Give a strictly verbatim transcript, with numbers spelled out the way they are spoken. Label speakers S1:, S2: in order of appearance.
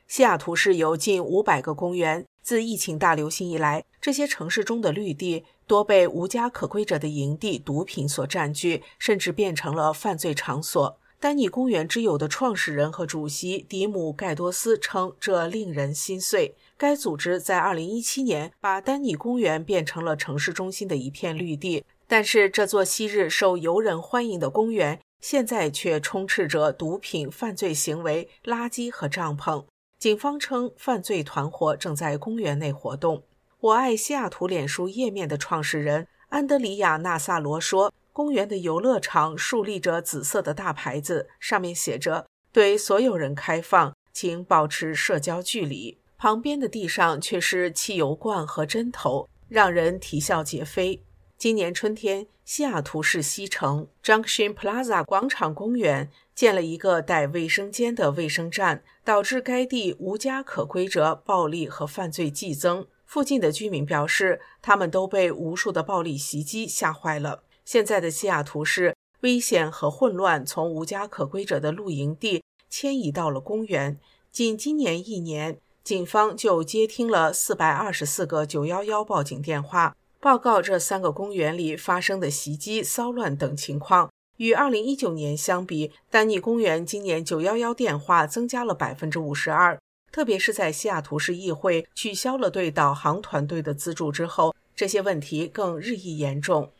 S1: 西雅图市有近五百个公园，自疫情大流行以来，这些城市中的绿地多被无家可归者的营地、毒品所占据，甚至变成了犯罪场所。丹尼公园之友的创始人和主席迪姆·盖多斯称，这令人心碎。该组织在二零一七年把丹尼公园变成了城市中心的一片绿地，但是这座昔日受游人欢迎的公园现在却充斥着毒品、犯罪行为、垃圾和帐篷。警方称，犯罪团伙正在公园内活动。我爱西雅图脸书页面的创始人安德里亚·纳萨罗说，公园的游乐场竖立着紫色的大牌子，上面写着对所有人开放，请保持社交距离。旁边的地上却是汽油罐和针头，让人啼笑皆非。今年春天，西雅图市西城 Junction Plaza 广场公园建了一个带卫生间的卫生站，导致该地无家可归者暴力和犯罪激增。附近的居民表示，他们都被无数的暴力袭击吓坏了。现在的西雅图市危险和混乱从无家可归者的露营地迁移到了公园。仅今年一年，警方就接听了四百二十四个九一一报警电话，报告这三个公园里发生的袭击、骚乱等情况。与二零一九年相比，丹尼公园今年九一一电话增加了 百分之五十二， 特别是在西雅图市议会取消了对导航团队的资助之后，这些问题更日益严重。